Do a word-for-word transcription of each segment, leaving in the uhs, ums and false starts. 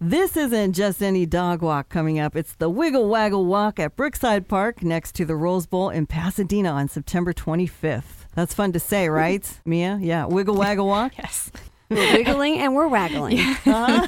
This isn't just any dog walk coming up. It's the Wiggle Waggle Walk at Brookside Park next to the Rose Bowl in Pasadena on September twenty-fifth. That's fun to say, right, Mia? Yeah, Wiggle Waggle Walk? Yes. We're wiggling and we're waggling. Uh-huh.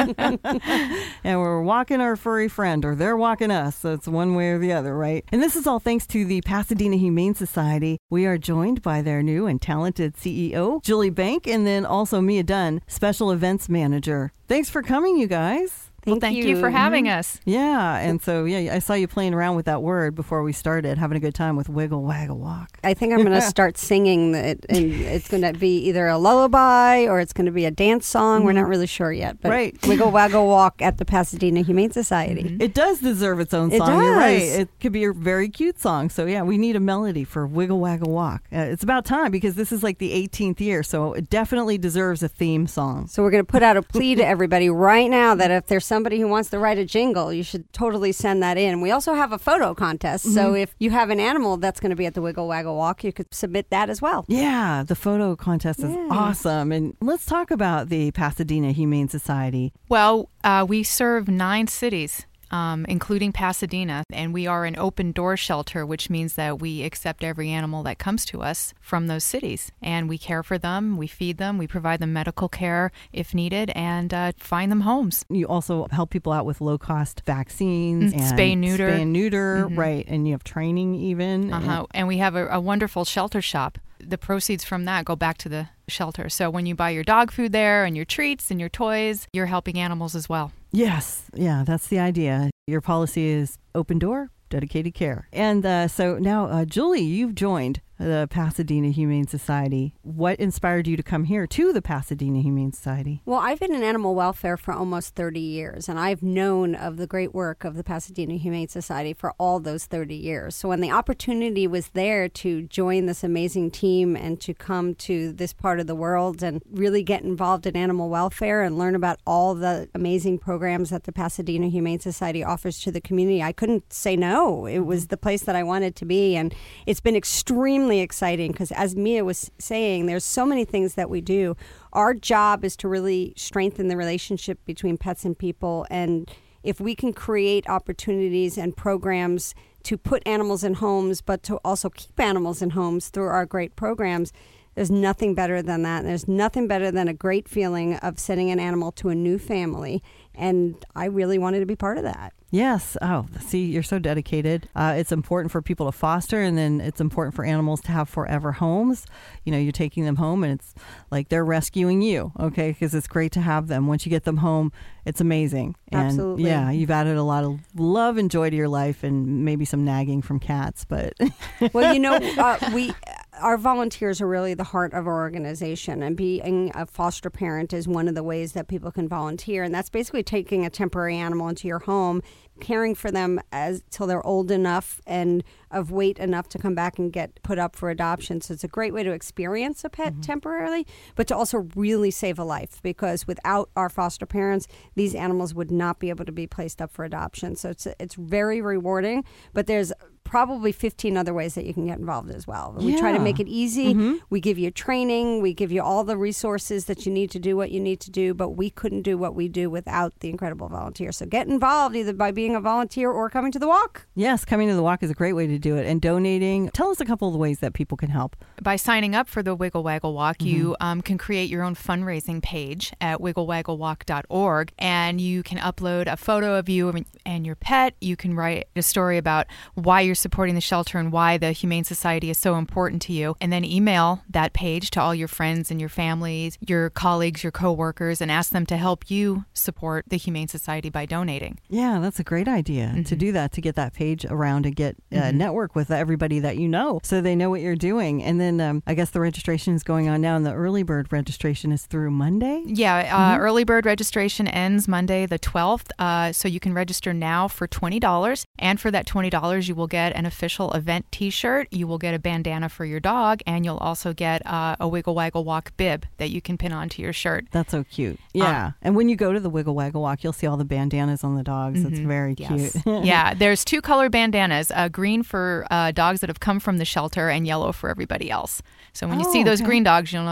And we're walking our furry friend, or they're walking us. So it's one way or the other, right? And this is all thanks to the Pasadena Humane Society. We are joined by their new and talented C E O, Julie Bank, and then also Mia Dunn, Special Events Manager. Thanks for coming, you guys. Well, thank you. you for having us. Yeah, and so, yeah, I saw you playing around with that word before we started, having a good time with Wiggle Waggle Walk. I think I'm going to start singing it, and it's going to be either a lullaby or it's going to be a dance song. Mm-hmm. We're not really sure yet, but right. Wiggle Waggle Walk at the Pasadena Humane Society. Mm-hmm. It does deserve its own it song. Does. You're right. It could be a very cute song. So, yeah, we need a melody for Wiggle Waggle Walk. Uh, it's about time because this is like the eighteenth year, so it definitely deserves a theme song. So we're going to put out a plea to everybody right now that if there's somebody who wants to write a jingle, you should totally send that in. We also have a photo contest, mm-hmm. so if you have an animal that's going to be at the Wiggle Waggle Walk, you could submit that as well. Yeah, the photo contest is yeah. awesome. And let's talk about the Pasadena Humane Society. Well, uh, we serve nine cities. Um, including Pasadena, and we are an open door shelter, which means that we accept every animal that comes to us from those cities, and we care for them, we feed them, we provide them medical care if needed, and uh, find them homes. You also help people out with low-cost vaccines mm, and spay neuter, spay and neuter, mm-hmm. right? And you have training even, uh-huh. and, and we have a, a wonderful shelter shop. The proceeds from that go back to the shelter. So when you buy your dog food there and your treats and your toys, you're helping animals as well. Yes. Yeah, that's the idea. Your policy is open door, dedicated care. And uh, so now, uh, Julie, you've joined the Pasadena Humane Society. What inspired you to come here to the Pasadena Humane Society? Well, I've been in animal welfare for almost thirty years, and I've known of the great work of the Pasadena Humane Society for all those thirty years. So when the opportunity was there to join this amazing team and to come to this part of the world and really get involved in animal welfare and learn about all the amazing programs that the Pasadena Humane Society offers to the community, I couldn't say no. It was the place that I wanted to be, and it's been extremely exciting because, as Mia was saying, there's so many things that we do. Our job is to really strengthen the relationship between pets and people, and if we can create opportunities and programs to put animals in homes, but to also keep animals in homes through our great programs, there's nothing better than that. And there's nothing better than a great feeling of sending an animal to a new family. And I really wanted to be part of that. Yes. Oh, see, you're so dedicated. Uh, it's important for people to foster, and then it's important for animals to have forever homes. You know, you're taking them home, and it's like they're rescuing you, okay? Because it's great to have them. Once you get them home, it's amazing. And absolutely. Yeah, you've added a lot of love and joy to your life, and maybe some nagging from cats. But well, you know, uh, we. Our volunteers are really the heart of our organization, and being a foster parent is one of the ways that people can volunteer, and that's basically taking a temporary animal into your home, caring for them as till they're old enough and of weight enough to come back and get put up for adoption. So it's a great way to experience a pet mm-hmm. temporarily, but to also really save a life, because without our foster parents, these animals would not be able to be placed up for adoption. So it's it's very rewarding, but there's probably fifteen other ways that you can get involved as well. We yeah. try to make it easy. Mm-hmm. We give you training. We give you all the resources that you need to do what you need to do, but we couldn't do what we do without the incredible volunteers. So get involved either by being a volunteer or coming to the walk. Yes, coming to the walk is a great way to do it. And donating. Tell us a couple of the ways that people can help. By signing up for the Wiggle Waggle Walk, Mm-hmm. you um, can create your own fundraising page at wiggle waggle walk dot org, and you can upload a photo of you and your pet. You can write a story about why you're supporting the shelter and why the Humane Society is so important to you, and then email that page to all your friends and your families, your colleagues, your coworkers, and ask them to help you support the Humane Society by donating. Yeah, that's a great idea mm-hmm. to do that, to get that page around and get uh, mm-hmm. network with everybody that you know so they know what you're doing. And then um, I guess the registration is going on now, and the early bird registration is through Monday? Yeah, uh, mm-hmm. early bird registration ends Monday the twelfth, uh, so you can register now for twenty dollars, and for that twenty dollars you will get an official event t-shirt, you will get a bandana for your dog, and you'll also get uh, a Wiggle Waggle Walk bib that you can pin onto your shirt. That's so cute. Yeah, um, and when you go to the Wiggle Waggle Walk, you'll see all the bandanas on the dogs. Mm-hmm. It's very yes. cute. Yeah, there's two color bandanas, uh, green for uh, dogs that have come from the shelter and yellow for everybody else. So when you oh, see those okay. green dogs, you'll know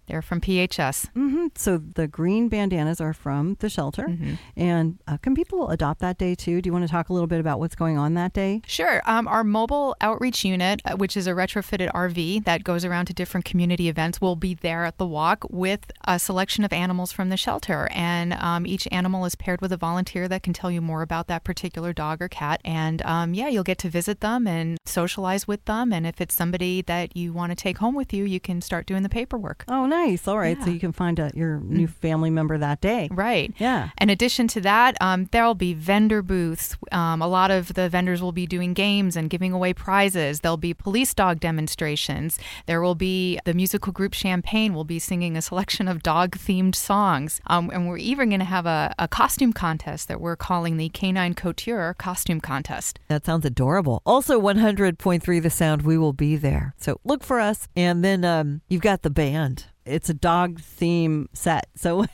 They're from P H S. Mm-hmm. So the green bandanas are from the shelter. Mm-hmm. And uh, can people adopt that day too? Do you want to talk a little bit about what's going on that day? Sure. Um, our mobile outreach unit, uh, which is a retrofitted R V that goes around to different community events, will be there at the walk with a selection of animals from the shelter. And um, each animal is paired with a volunteer that can tell you more about that particular dog or cat. And um, yeah, you'll get to visit them and socialize with them. And if it's somebody that you want to take home with you, you can start doing the paperwork. Oh, nice. All right. Yeah. So you can find a, your new family member that day. Right. Yeah. In addition to that, um, there'll be vendor booths. Um, a lot of the vendors will be doing games and giving away prizes. There'll be police dog demonstrations. There will be the musical group Champagne will be singing a selection of dog-themed songs. Um, and we're even going to have a, a costume contest that we're calling the Canine Couture Costume Contest. That sounds adorable. Also, one hundred point three The Sound, we will be there. So look for us. And then um, you've got the band. It's a dog theme set. So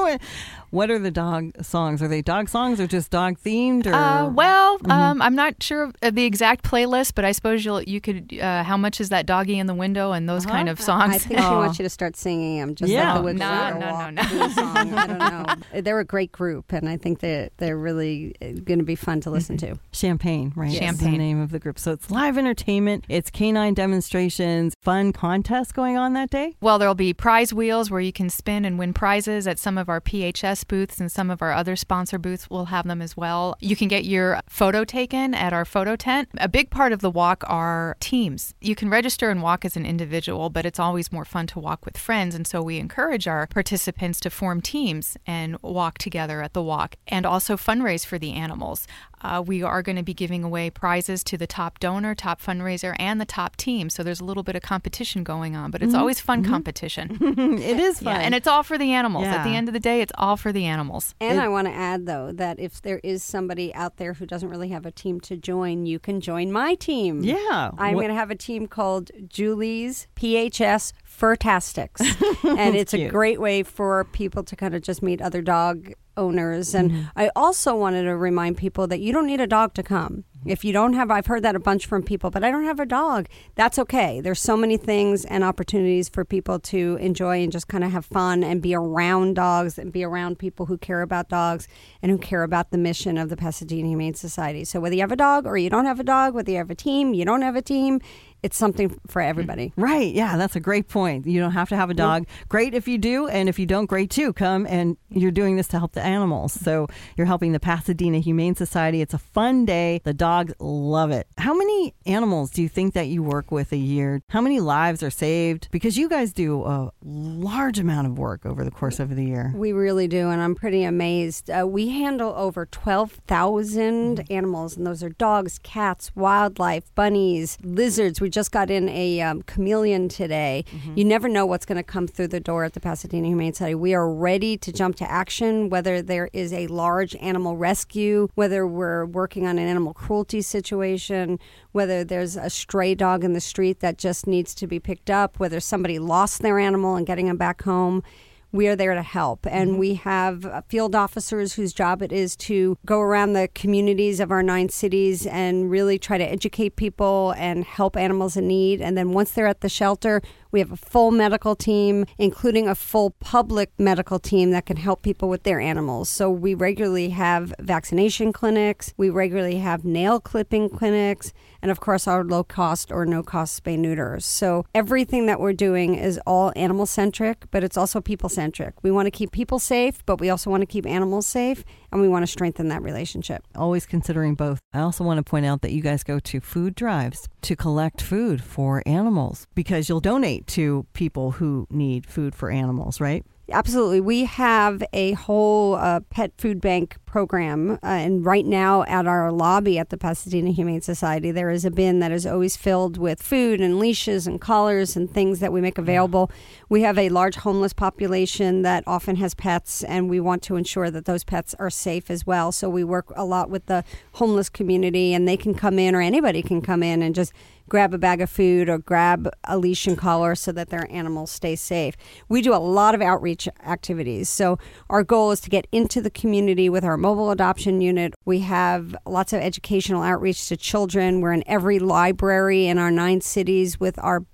what are the dog songs? Are they dog songs or just dog themed? Or? Uh, well, Mm-hmm. um, I'm not sure of the exact playlist, but I suppose you'll you could. Uh, How Much Is That Doggy in the Window and those Uh-huh. kind of songs. I think she wants you to start singing them, just Yeah. like the Wiggle No, Waggle no, no, Walk no. theme song. I don't know. They're a great group, and I think that they're really going to be fun to listen to. Champagne, right? Yes. Is the Champagne. name of the group. So it's live entertainment. It's canine demonstrations, fun contests going on that day. Well, there'll be prize wheels where you can spin and win prizes at some of our P H S booths, and some of our other sponsor booths will have them as well. You can get your photo taken at our photo tent. A big part of the walk are teams. You can register and walk as an individual, but it's always more fun to walk with friends, and so we encourage our participants to form teams and walk together at the walk, and also fundraise for the animals. Uh, we are going to be giving away prizes to the top donor, top fundraiser, and the top team. So there's a little bit of competition going on, but it's Mm-hmm. always fun competition. It is fun. Yeah, and it's all for the animals. At the Yeah. end of the day, it's all for the animals. And It- I want to add, though, that if there is somebody out there who doesn't really have a team to join, you can join my team. yeah. I'm What- going to have a team called Julie's P H S Furtastics. And it's a Cute. great way for people to kind of just meet other dog owners. And Mm-hmm. I also wanted to remind people that you don't need a dog to come. If you don't have, I've heard that a bunch from people, but I don't have a dog. That's okay. There's so many things and opportunities for people to enjoy and just kind of have fun and be around dogs and be around people who care about dogs and who care about the mission of the Pasadena Humane Society. So whether you have a dog or you don't have a dog, whether you have a team, you don't have a team, it's something for everybody. Right. Yeah, that's a great point. You don't have to have a dog. Great if you do, and if you don't, great too. Come, and you're doing this to help the animals. So you're helping the Pasadena Humane Society. It's a fun day. The dogs love it. How many animals do you think that you work with a year? How many lives are saved? Because you guys do a large amount of work over the course of the year. We really do, and I'm pretty amazed. Uh, we handle over twelve thousand animals, and those are dogs, cats, wildlife, bunnies, lizards. We just got in a um, chameleon today. Mm-hmm. You never know what's going to come through the door at the Pasadena Humane Society. We are ready to jump to action, whether there is a large animal rescue, whether we're working on an animal cruelty situation, whether there's a stray dog in the street that just needs to be picked up, whether somebody lost their animal and getting them back home. We are there to help. And mm-hmm. we have uh, field officers whose job it is to go around the communities of our nine cities and really try to educate people and help animals in need. And then once they're at the shelter, we have a full medical team, including a full public medical team that can help people with their animals. So we regularly have vaccination clinics. We regularly have nail clipping clinics. And of course, our low cost or no cost spay neuters. So everything that we're doing is all animal centric, but it's also people centric. We want to keep people safe, but we also want to keep animals safe, and we want to strengthen that relationship. Always considering both. I also want to point out that you guys go to food drives to collect food for animals because you'll donate to people who need food for animals, right? Absolutely. We have a whole uh, pet food bank program. Uh, and right now at our lobby at the Pasadena Humane Society, there is a bin that is always filled with food and leashes and collars and things that we make available. We have a large homeless population that often has pets, and we want to ensure that those pets are safe as well. So we work a lot with the homeless community, and they can come in, or anybody can come in and just grab a bag of food or grab a leash and collar so that their animals stay safe. We do a lot of outreach activities. So our goal is to get into the community with our mobile adoption unit. We have lots of educational outreach to children. We're in every library in our nine cities with our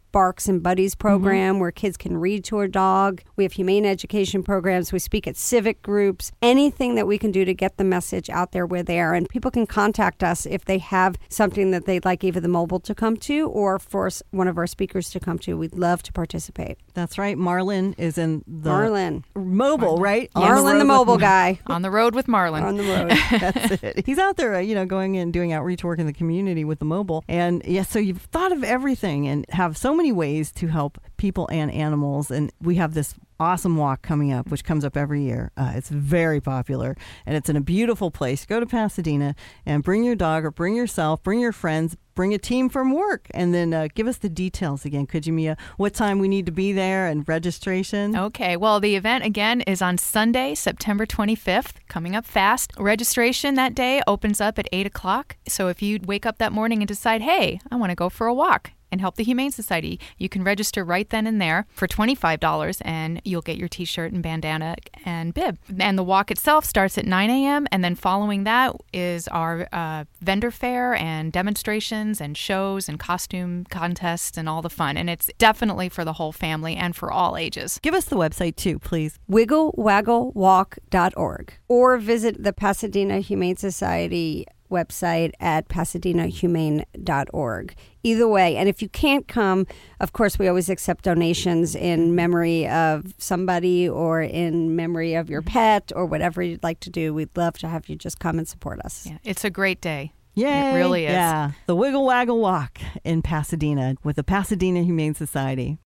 Barks and Buddies program mm-hmm. where kids can read to a dog. We have humane education programs. We speak at civic groups. Anything that we can do to get the message out there, we're there. And people can contact us if they have something that they'd like either the mobile to come to or for one of our speakers to come to. We'd love to participate. That's right. Marlon is in the Marlon. mobile, Marlon. right? Marlon the, the mobile guy. On the road with Marlon. On the road. That's it. He's out there, you know, going in doing outreach work in the community with the mobile. And yeah, so you've thought of everything and have so many ways to help people and animals. And we have this awesome walk coming up, which comes up every year. Uh, it's very popular, and it's in a beautiful place. Go to Pasadena and bring your dog or bring yourself, bring your friends, bring a team from work, and then uh, give us the details again. Could you, Mia? What time we need to be there and registration? Okay. Well, the event, again, is on Sunday, September twenty-fifth, coming up fast. Registration that day opens up at eight o'clock. So if you wake up that morning and decide, hey, I want to go for a walk and help the Humane Society, you can register right then and there for twenty-five dollars, and you'll get your T-shirt and bandana and bib. And the walk itself starts at nine a.m., and then following that is our uh, vendor fair and demonstrations and shows and costume contests and all the fun. And it's definitely for the whole family and for all ages. Give us the website, too, please. wiggle waggle walk dot org or visit the Pasadena Humane Society website at pasadena humane dot org. Either way, and if you can't come, of course, we always accept donations in memory of somebody or in memory of your pet or whatever you'd like to do. We'd love to have you just come and support us. Yeah, it's a great day. Yay. It really is. Yeah. The Wiggle Waggle Walk in Pasadena with the Pasadena Humane Society.